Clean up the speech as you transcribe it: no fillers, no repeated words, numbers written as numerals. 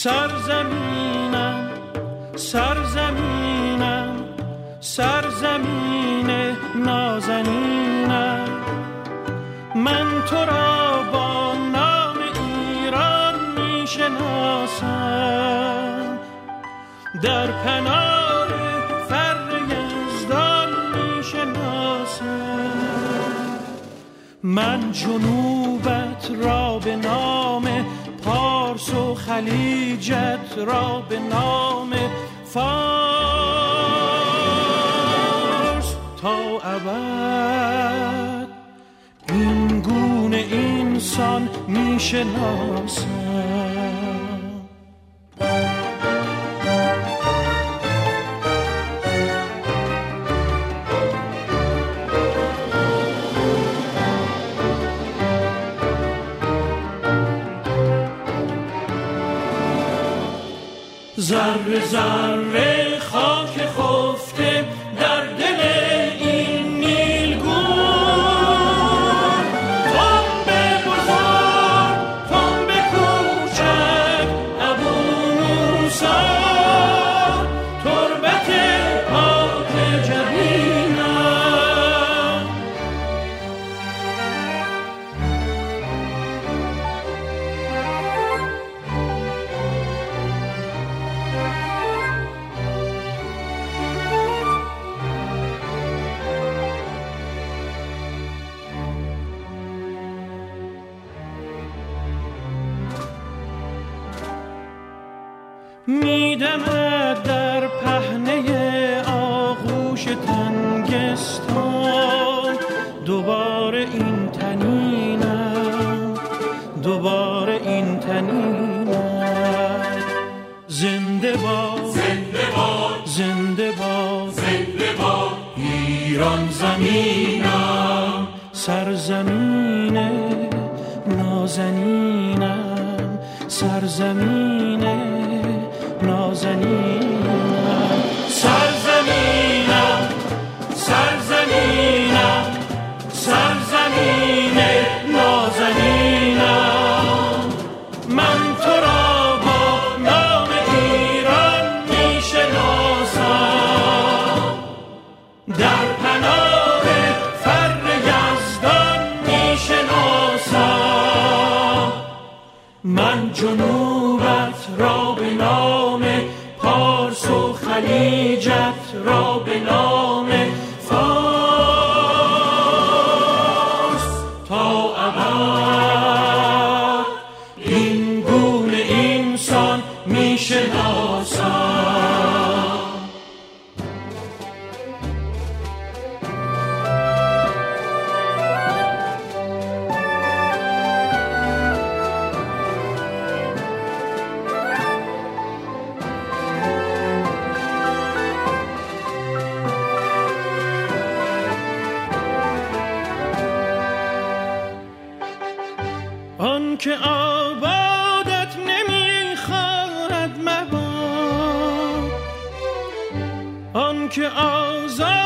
سرزمینم سرزمینم سرزمین نازنینم، من تو را با نام ایران می شناسم، در پناه فر یزدان می شناسم. من جنوبت را به نام پارس و خلیجت را به نام فارس تا ابد این گونه انسان می شناسم. ذره ذره خاک خفته در دل این نیلگون، تنب بزرگ تنب کوچک ابو موسی، تربت پاک جبینم. میدمد در پهنه آغوش تنگستان، دوباره این تنینم دوباره این تنینم. زنده باد زنده باد زنده باد زنده باد ایران زمینم، سرزمین نازنینم، سرزمین نازنینم، سرزمینم سرزمینم سرزمین نازنینم. من تو را با نام ایران می شناسم، در پناه فر یزدان می شناسم. من جنوبت را به نام پارس و خلیجت را به نام فارس تا ابد این گونه انسان می شناسم. آن که آبادت نمیخواهد مباد، آن که آزاد